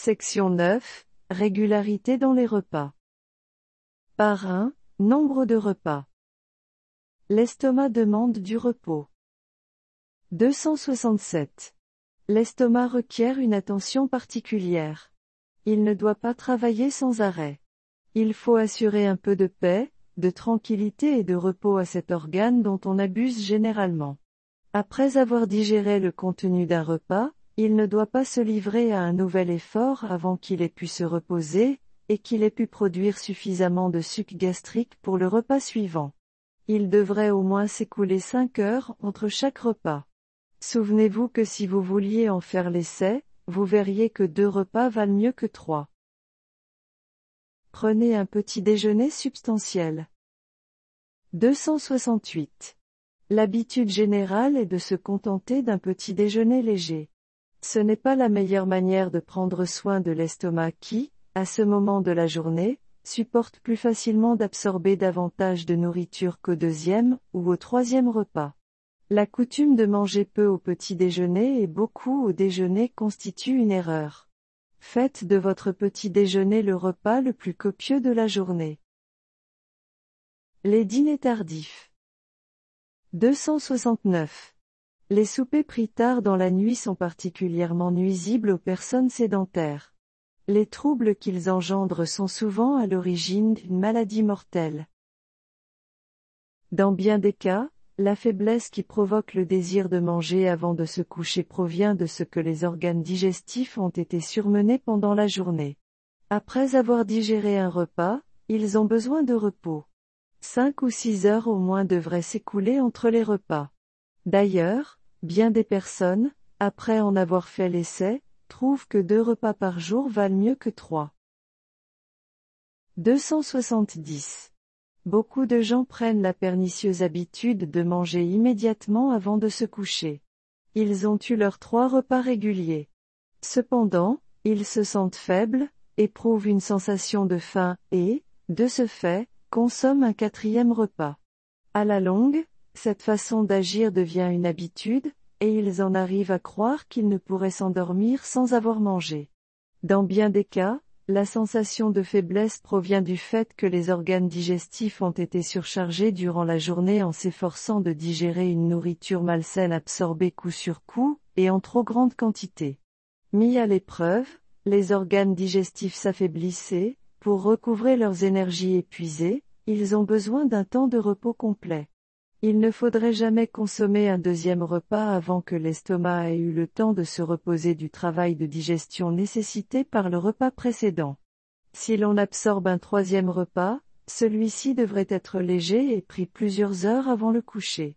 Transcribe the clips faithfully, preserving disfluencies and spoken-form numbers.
Section neuf. Régularité dans les repas. Par un. Nombre de repas. L'estomac demande du repos. deux cent soixante-sept. L'estomac requiert une attention particulière. Il ne doit pas travailler sans arrêt. Il faut assurer un peu de paix, de tranquillité et de repos à cet organe dont on abuse généralement. Après avoir digéré le contenu d'un repas, il ne doit pas se livrer à un nouvel effort avant qu'il ait pu se reposer, et qu'il ait pu produire suffisamment de suc gastrique pour le repas suivant. Il devrait au moins s'écouler cinq heures entre chaque repas. Souvenez-vous que si vous vouliez en faire l'essai, vous verriez que deux repas valent mieux que trois. Prenez un petit déjeuner substantiel. deux cent soixante-huit. L'habitude générale est de se contenter d'un petit déjeuner léger. Ce n'est pas la meilleure manière de prendre soin de l'estomac qui, à ce moment de la journée, supporte plus facilement d'absorber davantage de nourriture qu'au deuxième ou au troisième repas. La coutume de manger peu au petit déjeuner et beaucoup au déjeuner constitue une erreur. Faites de votre petit déjeuner le repas le plus copieux de la journée. Les dîners tardifs. deux cent soixante-neuf. Les soupers pris tard dans la nuit sont particulièrement nuisibles aux personnes sédentaires. Les troubles qu'ils engendrent sont souvent à l'origine d'une maladie mortelle. Dans bien des cas, la faiblesse qui provoque le désir de manger avant de se coucher provient de ce que les organes digestifs ont été surmenés pendant la journée. Après avoir digéré un repas, ils ont besoin de repos. Cinq ou six heures au moins devraient s'écouler entre les repas. D'ailleurs, bien des personnes, après en avoir fait l'essai, trouvent que deux repas par jour valent mieux que trois. deux cent soixante-dix. Beaucoup de gens prennent la pernicieuse habitude de manger immédiatement avant de se coucher. Ils ont eu leurs trois repas réguliers. Cependant, ils se sentent faibles, éprouvent une sensation de faim et, de ce fait, consomment un quatrième repas. À la longue, cette façon d'agir devient une habitude, et ils en arrivent à croire qu'ils ne pourraient s'endormir sans avoir mangé. Dans bien des cas, la sensation de faiblesse provient du fait que les organes digestifs ont été surchargés durant la journée en s'efforçant de digérer une nourriture malsaine absorbée coup sur coup, et en trop grande quantité. Mis à l'épreuve, les organes digestifs s'affaiblissent et, pour recouvrer leurs énergies épuisées, ils ont besoin d'un temps de repos complet. Il ne faudrait jamais consommer un deuxième repas avant que l'estomac ait eu le temps de se reposer du travail de digestion nécessité par le repas précédent. Si l'on absorbe un troisième repas, celui-ci devrait être léger et pris plusieurs heures avant le coucher.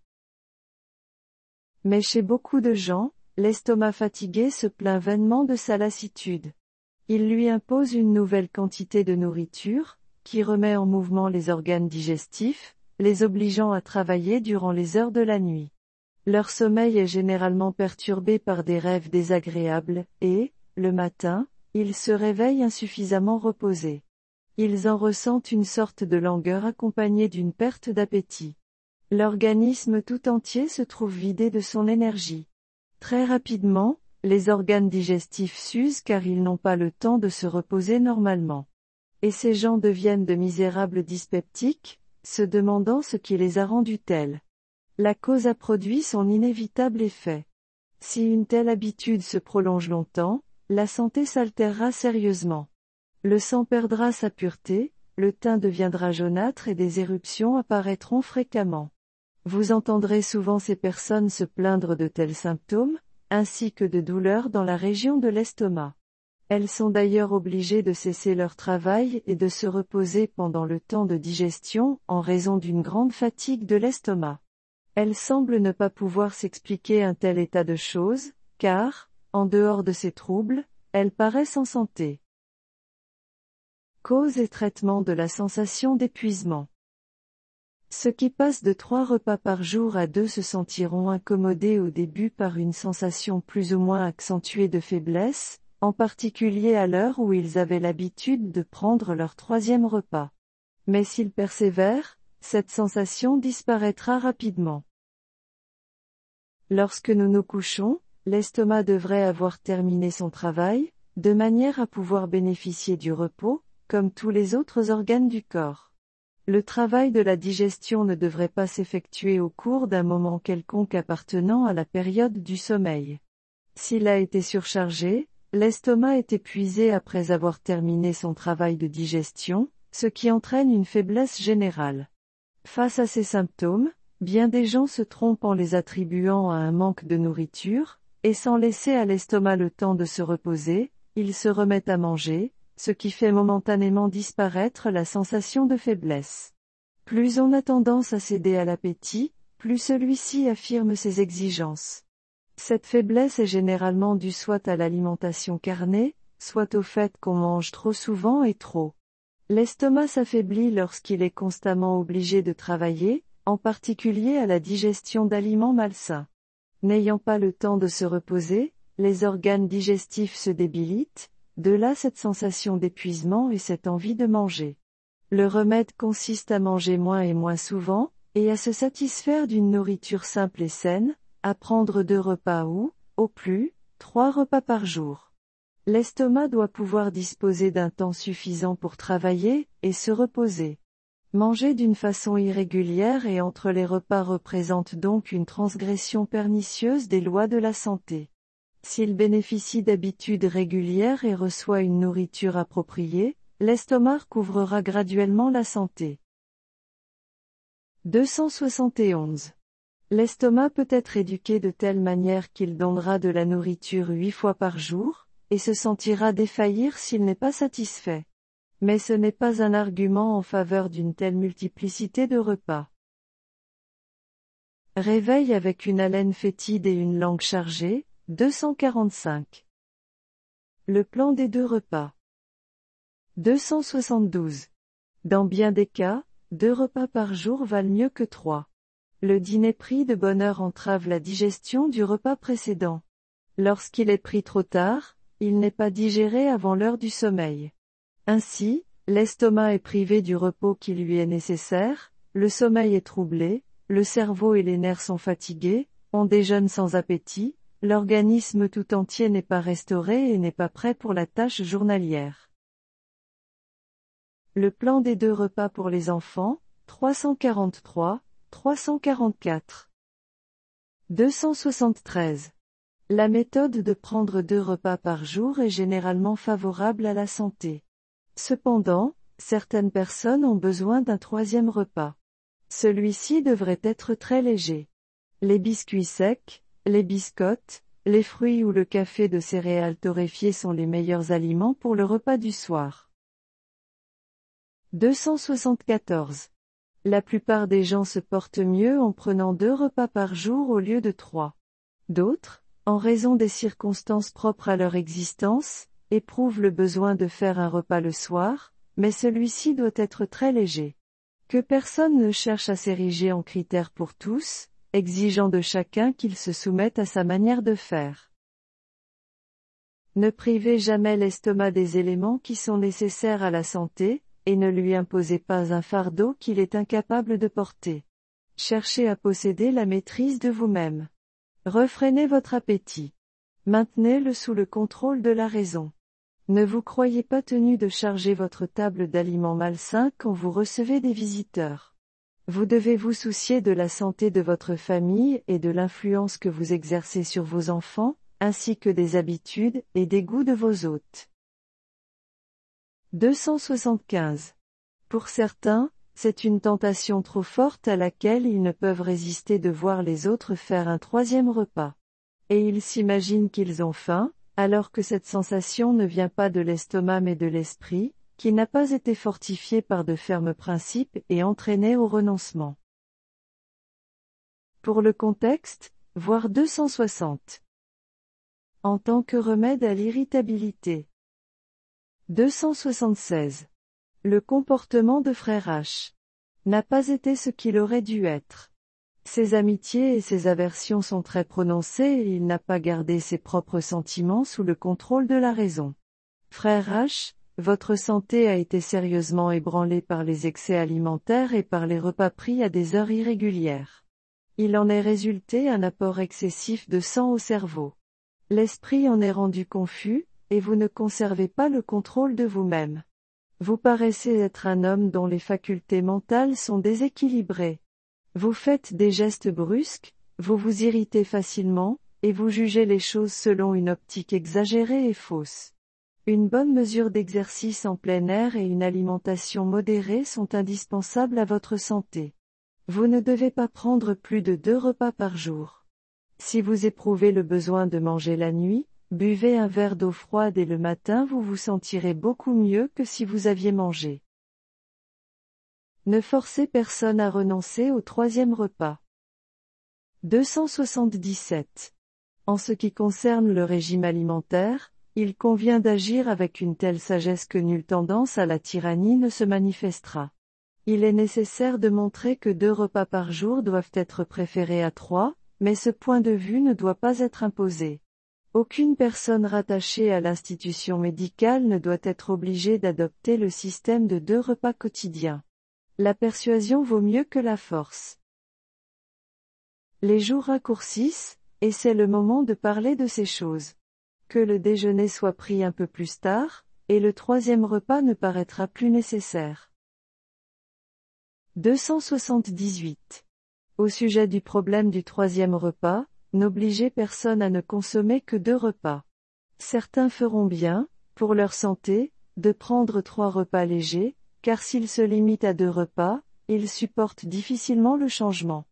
Mais chez beaucoup de gens, l'estomac fatigué se plaint vainement de sa lassitude. Il lui impose une nouvelle quantité de nourriture, qui remet en mouvement les organes digestifs, les obligeant à travailler durant les heures de la nuit. Leur sommeil est généralement perturbé par des rêves désagréables, et, le matin, ils se réveillent insuffisamment reposés. Ils en ressentent une sorte de langueur accompagnée d'une perte d'appétit. L'organisme tout entier se trouve vidé de son énergie. Très rapidement, les organes digestifs s'usent car ils n'ont pas le temps de se reposer normalement. Et ces gens deviennent de misérables dyspeptiques, se demandant ce qui les a rendus tels. La cause a produit son inévitable effet. Si une telle habitude se prolonge longtemps, la santé s'altérera sérieusement. Le sang perdra sa pureté, le teint deviendra jaunâtre et des éruptions apparaîtront fréquemment. Vous entendrez souvent ces personnes se plaindre de tels symptômes, ainsi que de douleurs dans la région de l'estomac. Elles sont d'ailleurs obligées de cesser leur travail et de se reposer pendant le temps de digestion en raison d'une grande fatigue de l'estomac. Elles semblent ne pas pouvoir s'expliquer un tel état de choses, car, en dehors de ces troubles, elles paraissent en santé. Cause et traitement de la sensation d'épuisement. Ceux qui passent de trois repas par jour à deux se sentiront incommodés au début par une sensation plus ou moins accentuée de faiblesse, en particulier à l'heure où ils avaient l'habitude de prendre leur troisième repas. Mais s'ils persévèrent, cette sensation disparaîtra rapidement. Lorsque nous nous couchons, l'estomac devrait avoir terminé son travail, de manière à pouvoir bénéficier du repos, comme tous les autres organes du corps. Le travail de la digestion ne devrait pas s'effectuer au cours d'un moment quelconque appartenant à la période du sommeil. S'il a été surchargé, l'estomac est épuisé après avoir terminé son travail de digestion, ce qui entraîne une faiblesse générale. Face à ces symptômes, bien des gens se trompent en les attribuant à un manque de nourriture, et sans laisser à l'estomac le temps de se reposer, ils se remettent à manger, ce qui fait momentanément disparaître la sensation de faiblesse. Plus on a tendance à céder à l'appétit, plus celui-ci affirme ses exigences. Cette faiblesse est généralement due soit à l'alimentation carnée, soit au fait qu'on mange trop souvent et trop. L'estomac s'affaiblit lorsqu'il est constamment obligé de travailler, en particulier à la digestion d'aliments malsains. N'ayant pas le temps de se reposer, les organes digestifs se débilitent, de là cette sensation d'épuisement et cette envie de manger. Le remède consiste à manger moins et moins souvent, et à se satisfaire d'une nourriture simple et saine, à prendre deux repas ou, au plus, trois repas par jour. L'estomac doit pouvoir disposer d'un temps suffisant pour travailler et se reposer. Manger d'une façon irrégulière et entre les repas représente donc une transgression pernicieuse des lois de la santé. S'il bénéficie d'habitudes régulières et reçoit une nourriture appropriée, l'estomac recouvrera graduellement la santé. deux cent soixante et onze. L'estomac peut être éduqué de telle manière qu'il donnera de la nourriture huit fois par jour, et se sentira défaillir s'il n'est pas satisfait. Mais ce n'est pas un argument en faveur d'une telle multiplicité de repas. Réveil avec une haleine fétide et une langue chargée, deux cent quarante-cinq. Le plan des deux repas. deux cent soixante-douze. Dans bien des cas, deux repas par jour valent mieux que trois. Le dîner pris de bonne heure entrave la digestion du repas précédent. Lorsqu'il est pris trop tard, il n'est pas digéré avant l'heure du sommeil. Ainsi, l'estomac est privé du repos qui lui est nécessaire, le sommeil est troublé, le cerveau et les nerfs sont fatigués, on déjeune sans appétit, l'organisme tout entier n'est pas restauré et n'est pas prêt pour la tâche journalière. Le plan des deux repas pour les enfants, trois cent quarante-trois, trois cent quarante-quatre. deux cent soixante-treize. La méthode de prendre deux repas par jour est généralement favorable à la santé. Cependant, certaines personnes ont besoin d'un troisième repas. Celui-ci devrait être très léger. Les biscuits secs, les biscottes, les fruits ou le café de céréales torréfiées sont les meilleurs aliments pour le repas du soir. deux cent soixante-quatorze. La plupart des gens se portent mieux en prenant deux repas par jour au lieu de trois. D'autres, en raison des circonstances propres à leur existence, éprouvent le besoin de faire un repas le soir, mais celui-ci doit être très léger. Que personne ne cherche à s'ériger en critère pour tous, exigeant de chacun qu'il se soumette à sa manière de faire. Ne privez jamais l'estomac des éléments qui sont nécessaires à la santé, et ne lui imposez pas un fardeau qu'il est incapable de porter. Cherchez à posséder la maîtrise de vous-même. Refrénez votre appétit. Maintenez-le sous le contrôle de la raison. Ne vous croyez pas tenu de charger votre table d'aliments malsains quand vous recevez des visiteurs. Vous devez vous soucier de la santé de votre famille et de l'influence que vous exercez sur vos enfants, ainsi que des habitudes et des goûts de vos hôtes. deux cent soixante-quinze. Pour certains, c'est une tentation trop forte à laquelle ils ne peuvent résister de voir les autres faire un troisième repas. Et ils s'imaginent qu'ils ont faim, alors que cette sensation ne vient pas de l'estomac mais de l'esprit, qui n'a pas été fortifié par de fermes principes et entraîné au renoncement. Pour le contexte, voir deux cent soixante. En tant que remède à l'irritabilité. deux cent soixante-seize. Le comportement de Frère H. n'a pas été ce qu'il aurait dû être. Ses amitiés et ses aversions sont très prononcées et il n'a pas gardé ses propres sentiments sous le contrôle de la raison. Frère H, votre santé a été sérieusement ébranlée par les excès alimentaires et par les repas pris à des heures irrégulières. Il en est résulté un apport excessif de sang au cerveau. L'esprit en est rendu confus, et vous ne conservez pas le contrôle de vous-même. Vous paraissez être un homme dont les facultés mentales sont déséquilibrées. Vous faites des gestes brusques, vous vous irritez facilement, et vous jugez les choses selon une optique exagérée et fausse. Une bonne mesure d'exercice en plein air et une alimentation modérée sont indispensables à votre santé. Vous ne devez pas prendre plus de deux repas par jour. Si vous éprouvez le besoin de manger la nuit, buvez un verre d'eau froide et le matin vous vous sentirez beaucoup mieux que si vous aviez mangé. Ne forcez personne à renoncer au troisième repas. deux cent soixante-dix-sept. En ce qui concerne le régime alimentaire, il convient d'agir avec une telle sagesse que nulle tendance à la tyrannie ne se manifestera. Il est nécessaire de montrer que deux repas par jour doivent être préférés à trois, mais ce point de vue ne doit pas être imposé. Aucune personne rattachée à l'institution médicale ne doit être obligée d'adopter le système de deux repas quotidiens. La persuasion vaut mieux que la force. Les jours raccourcissent, et c'est le moment de parler de ces choses. Que le déjeuner soit pris un peu plus tard, et le troisième repas ne paraîtra plus nécessaire. deux cent soixante-dix-huit. Au sujet du problème du troisième repas, n'obligez personne à ne consommer que deux repas. Certains feront bien, pour leur santé, de prendre trois repas légers, car s'ils se limitent à deux repas, ils supportent difficilement le changement.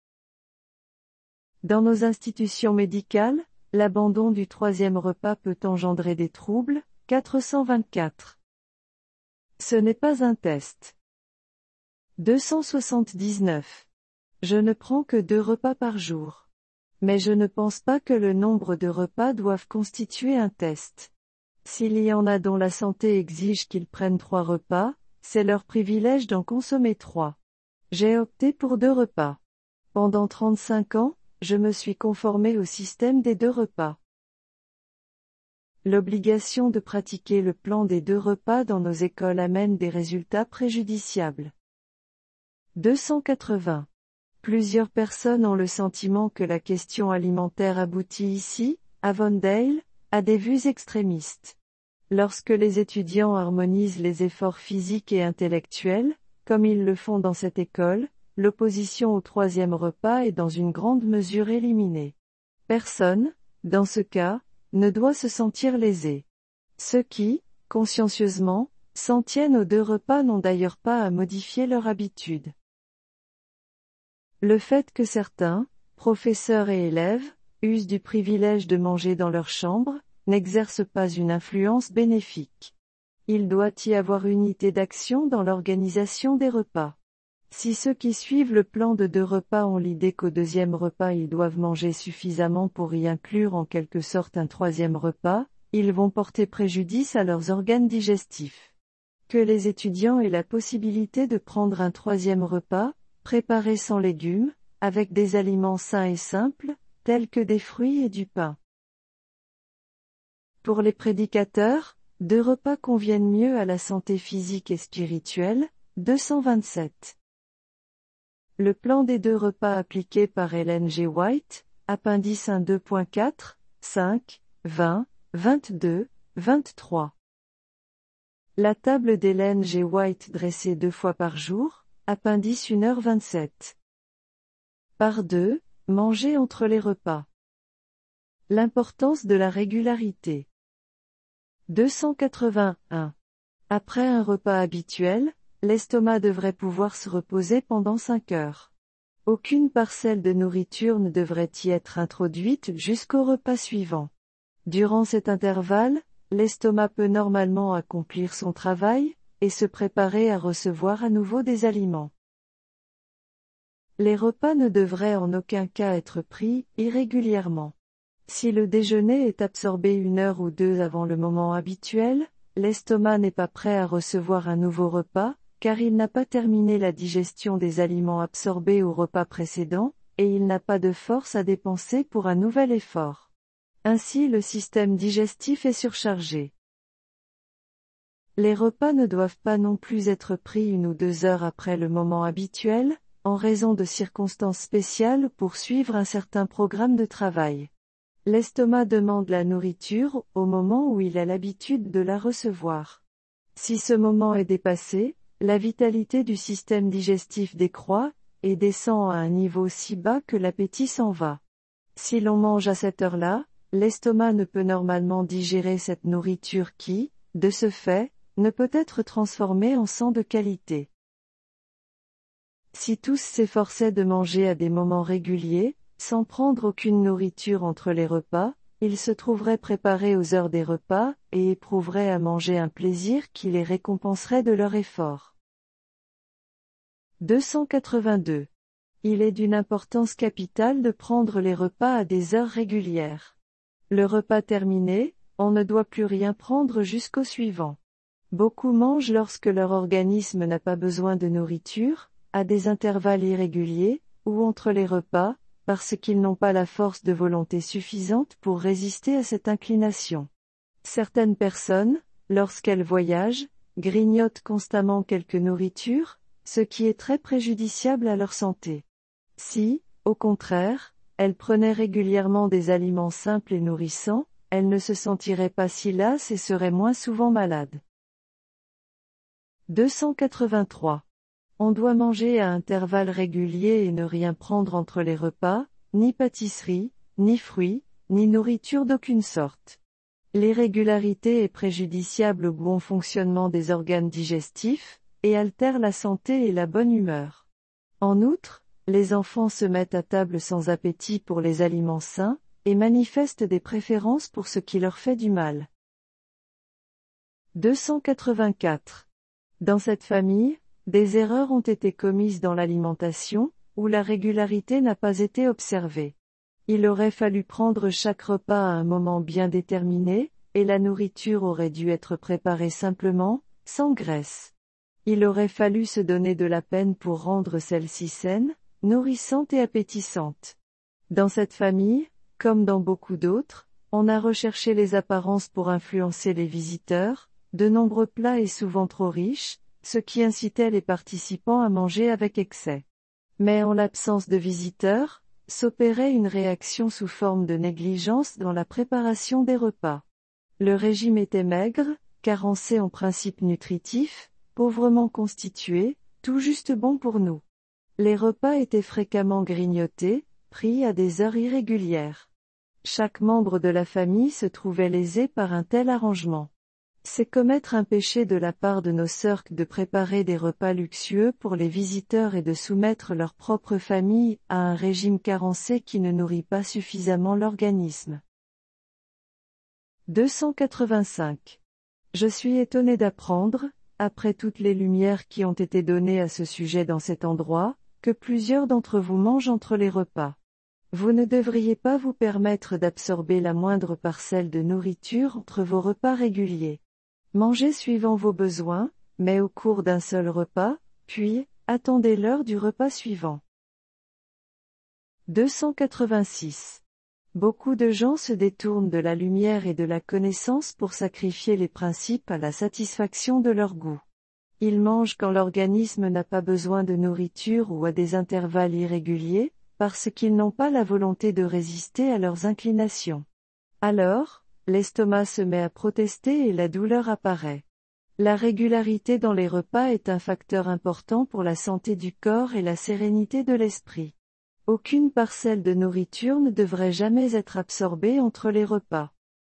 Dans nos institutions médicales, l'abandon du troisième repas peut engendrer des troubles. quatre cent vingt-quatre. Ce n'est pas un test. deux cent soixante-dix-neuf. Je ne prends que deux repas par jour. Mais je ne pense pas que le nombre de repas doive constituer un test. S'il y en a dont la santé exige qu'ils prennent trois repas, c'est leur privilège d'en consommer trois. J'ai opté pour deux repas. Pendant trente-cinq ans, je me suis conformé au système des deux repas. L'obligation de pratiquer le plan des deux repas dans nos écoles amène des résultats préjudiciables. deux cent quatre-vingts. Plusieurs personnes ont le sentiment que la question alimentaire aboutit ici, à Avondale, à des vues extrémistes. Lorsque les étudiants harmonisent les efforts physiques et intellectuels, comme ils le font dans cette école, l'opposition au troisième repas est dans une grande mesure éliminée. Personne, dans ce cas, ne doit se sentir lésé. Ceux qui, consciencieusement, s'en tiennent aux deux repas n'ont d'ailleurs pas à modifier leur habitude. Le fait que certains, professeurs et élèves, usent du privilège de manger dans leur chambre, n'exerce pas une influence bénéfique. Il doit y avoir unité d'action dans l'organisation des repas. Si ceux qui suivent le plan de deux repas ont l'idée qu'au deuxième repas ils doivent manger suffisamment pour y inclure en quelque sorte un troisième repas, ils vont porter préjudice à leurs organes digestifs. Que les étudiants aient la possibilité de prendre un troisième repas, préparé sans légumes, avec des aliments sains et simples, tels que des fruits et du pain. Pour les prédicateurs, deux repas conviennent mieux à la santé physique et spirituelle. deux cent vingt-sept. Le plan des deux repas appliqué par Ellen G. White, appendice un deux point quatre, cinq, vingt, vingt-deux, vingt-trois. La table d'Ellen G. White dressée deux fois par jour, appendice une heure vingt-sept. Par deux, manger entre les repas. L'importance de la régularité. deux cent quatre-vingt-un. Après un repas habituel, l'estomac devrait pouvoir se reposer pendant cinq heures. Aucune parcelle de nourriture ne devrait y être introduite jusqu'au repas suivant. Durant cet intervalle, l'estomac peut normalement accomplir son travail, et se préparer à recevoir à nouveau des aliments. Les repas ne devraient en aucun cas être pris irrégulièrement. Si le déjeuner est absorbé une heure ou deux avant le moment habituel, l'estomac n'est pas prêt à recevoir un nouveau repas, car il n'a pas terminé la digestion des aliments absorbés au repas précédent, et il n'a pas de force à dépenser pour un nouvel effort. Ainsi le système digestif est surchargé. Les repas ne doivent pas non plus être pris une ou deux heures après le moment habituel, en raison de circonstances spéciales pour suivre un certain programme de travail. L'estomac demande la nourriture au moment où il a l'habitude de la recevoir. Si ce moment est dépassé, la vitalité du système digestif décroît, et descend à un niveau si bas que l'appétit s'en va. Si l'on mange à cette heure-là, l'estomac ne peut normalement digérer cette nourriture qui, de ce fait, ne peut être transformée en sang de qualité. Si tous s'efforçaient de manger à des moments réguliers, sans prendre aucune nourriture entre les repas, ils se trouveraient préparés aux heures des repas, et éprouveraient à manger un plaisir qui les récompenserait de leur effort. deux cent quatre-vingt-deux. Il est d'une importance capitale de prendre les repas à des heures régulières. Le repas terminé, on ne doit plus rien prendre jusqu'au suivant. Beaucoup mangent lorsque leur organisme n'a pas besoin de nourriture, à des intervalles irréguliers, ou entre les repas, parce qu'ils n'ont pas la force de volonté suffisante pour résister à cette inclination. Certaines personnes, lorsqu'elles voyagent, grignotent constamment quelque nourriture, ce qui est très préjudiciable à leur santé. Si, au contraire, elles prenaient régulièrement des aliments simples et nourrissants, elles ne se sentiraient pas si lasses et seraient moins souvent malades. deux cent quatre-vingt-trois. On doit manger à intervalles réguliers et ne rien prendre entre les repas, ni pâtisserie, ni fruits, ni nourriture d'aucune sorte. L'irrégularité est préjudiciable au bon fonctionnement des organes digestifs, et altère la santé et la bonne humeur. En outre, les enfants se mettent à table sans appétit pour les aliments sains, et manifestent des préférences pour ce qui leur fait du mal. deux cent quatre-vingt-quatre. Dans cette famille, des erreurs ont été commises dans l'alimentation, où la régularité n'a pas été observée. Il aurait fallu prendre chaque repas à un moment bien déterminé, et la nourriture aurait dû être préparée simplement, sans graisse. Il aurait fallu se donner de la peine pour rendre celle-ci saine, nourrissante et appétissante. Dans cette famille, comme dans beaucoup d'autres, on a recherché les apparences pour influencer les visiteurs, de nombreux plats et souvent trop riches, ce qui incitait les participants à manger avec excès. Mais en l'absence de visiteurs, s'opérait une réaction sous forme de négligence dans la préparation des repas. Le régime était maigre, carencé en principes nutritifs, pauvrement constitué, tout juste bon pour nous. Les repas étaient fréquemment grignotés, pris à des heures irrégulières. Chaque membre de la famille se trouvait lésé par un tel arrangement. C'est commettre un péché de la part de nos sœurs que de préparer des repas luxueux pour les visiteurs et de soumettre leur propre famille à un régime carencé qui ne nourrit pas suffisamment l'organisme. deux cent quatre-vingt-cinq. Je suis étonné d'apprendre, après toutes les lumières qui ont été données à ce sujet dans cet endroit, que plusieurs d'entre vous mangent entre les repas. Vous ne devriez pas vous permettre d'absorber la moindre parcelle de nourriture entre vos repas réguliers. Mangez suivant vos besoins, mais au cours d'un seul repas, puis, attendez l'heure du repas suivant. deux cent quatre-vingt-six. Beaucoup de gens se détournent de la lumière et de la connaissance pour sacrifier les principes à la satisfaction de leur goût. Ils mangent quand l'organisme n'a pas besoin de nourriture ou à des intervalles irréguliers, parce qu'ils n'ont pas la volonté de résister à leurs inclinations. Alors, l'estomac se met à protester et la douleur apparaît. La régularité dans les repas est un facteur important pour la santé du corps et la sérénité de l'esprit. Aucune parcelle de nourriture ne devrait jamais être absorbée entre les repas.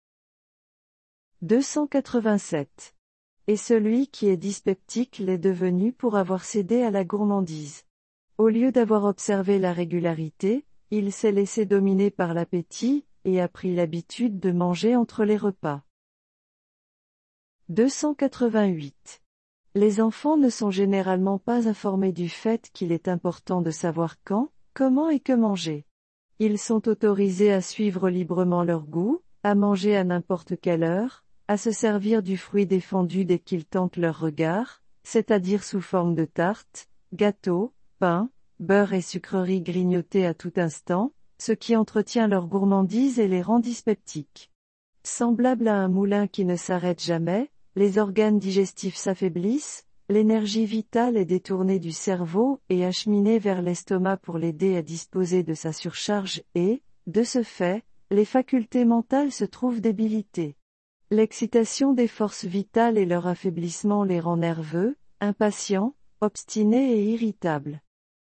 deux cent quatre-vingt-sept. Et celui qui est dyspeptique l'est devenu pour avoir cédé à la gourmandise. Au lieu d'avoir observé la régularité, il s'est laissé dominer par l'appétit, et a pris l'habitude de manger entre les repas. deux cent quatre-vingt-huit. Les enfants ne sont généralement pas informés du fait qu'il est important de savoir quand, comment et que manger. Ils sont autorisés à suivre librement leur goût, à manger à n'importe quelle heure, à se servir du fruit défendu dès qu'ils tentent leur regard, c'est-à-dire sous forme de tarte, gâteau, pain, beurre et sucreries grignotés à tout instant, ce qui entretient leur gourmandise et les rend dyspeptiques. Semblable à un moulin qui ne s'arrête jamais, les organes digestifs s'affaiblissent, l'énergie vitale est détournée du cerveau et acheminée vers l'estomac pour l'aider à disposer de sa surcharge et, de ce fait, les facultés mentales se trouvent débilitées. L'excitation des forces vitales et leur affaiblissement les rend nerveux, impatients, obstinés et irritables.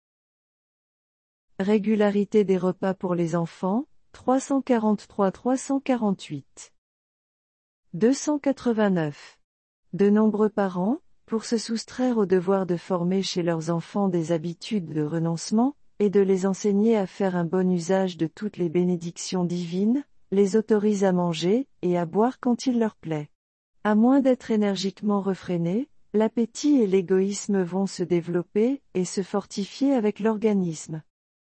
Régularité des repas pour les enfants, trois cent quarante-trois à trois cent quarante-huit. deux cent quatre-vingt-neuf. De nombreux parents, pour se soustraire au devoir de former chez leurs enfants des habitudes de renoncement, et de les enseigner à faire un bon usage de toutes les bénédictions divines, les autorisent à manger, et à boire quand il leur plaît. À moins d'être énergiquement refrénés, l'appétit et l'égoïsme vont se développer, et se fortifier avec l'organisme.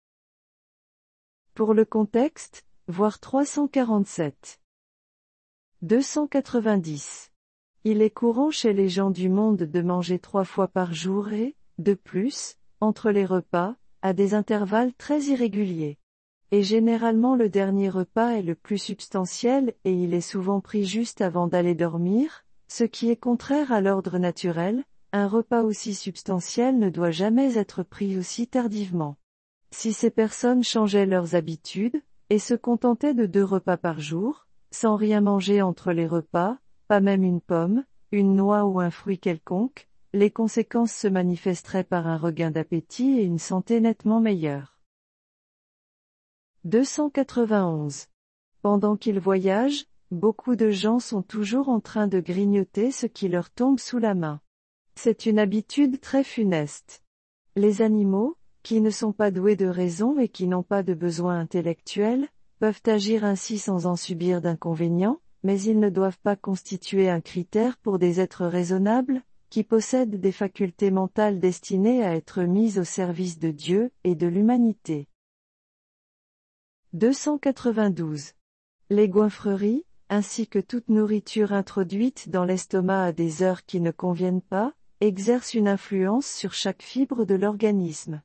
Pour le contexte, voir trois cent quarante-sept. deux cent quatre-vingt-dix. Il est courant chez les gens du monde de manger trois fois par jour et, de plus, entre les repas, à des intervalles très irréguliers. Et généralement le dernier repas est le plus substantiel et il est souvent pris juste avant d'aller dormir, ce qui est contraire à l'ordre naturel, un repas aussi substantiel ne doit jamais être pris aussi tardivement. Si ces personnes changeaient leurs habitudes, et se contentaient de deux repas par jour, sans rien manger entre les repas, pas même une pomme, une noix ou un fruit quelconque, les conséquences se manifesteraient par un regain d'appétit et une santé nettement meilleure. deux cent quatre-vingt-onze. Pendant qu'ils voyagent, beaucoup de gens sont toujours en train de grignoter ce qui leur tombe sous la main. C'est une habitude très funeste. Les animaux, qui ne sont pas doués de raison et qui n'ont pas de besoins intellectuels, peuvent agir ainsi sans en subir d'inconvénients, mais ils ne doivent pas constituer un critère pour des êtres raisonnables, qui possèdent des facultés mentales destinées à être mises au service de Dieu et de l'humanité. deux cent quatre-vingt-douze. Les goinfreries, ainsi que toute nourriture introduite dans l'estomac à des heures qui ne conviennent pas, exercent une influence sur chaque fibre de l'organisme.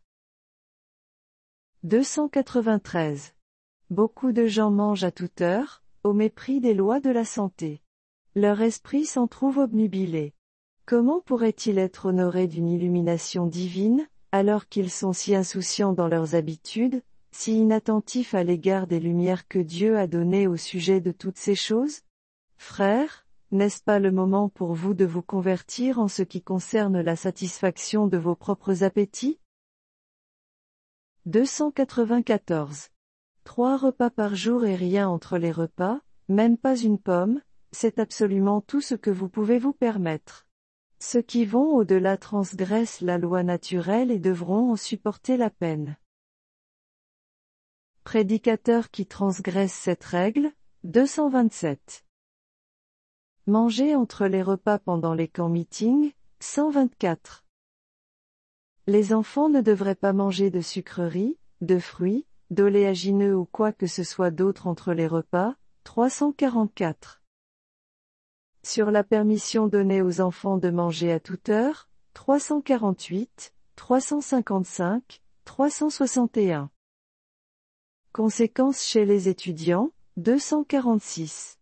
deux cent quatre-vingt-treize. Beaucoup de gens mangent à toute heure, au mépris des lois de la santé. Leur esprit s'en trouve obnubilé. Comment pourraient-ils être honorés d'une illumination divine, alors qu'ils sont si insouciants dans leurs habitudes, si inattentifs à l'égard des lumières que Dieu a données au sujet de toutes ces choses? Frères, n'est-ce pas le moment pour vous de vous convertir en ce qui concerne la satisfaction de vos propres appétits? deux cent quatre-vingt-quatorze. Trois repas par jour et rien entre les repas, même pas une pomme, c'est absolument tout ce que vous pouvez vous permettre. Ceux qui vont au-delà transgressent la loi naturelle et devront en supporter la peine. Prédicateurs qui transgressent cette règle, deux cent vingt-sept. Manger entre les repas pendant les camps meetings, cent vingt-quatre. Les enfants ne devraient pas manger de sucreries, de fruits, d'oléagineux ou quoi que ce soit d'autre entre les repas, trois cent quarante-quatre. Sur la permission donnée aux enfants de manger à toute heure, trois cent quarante-huit, trois cent cinquante-cinq, trois cent soixante et un. Conséquences chez les étudiants, deux cent quarante-six.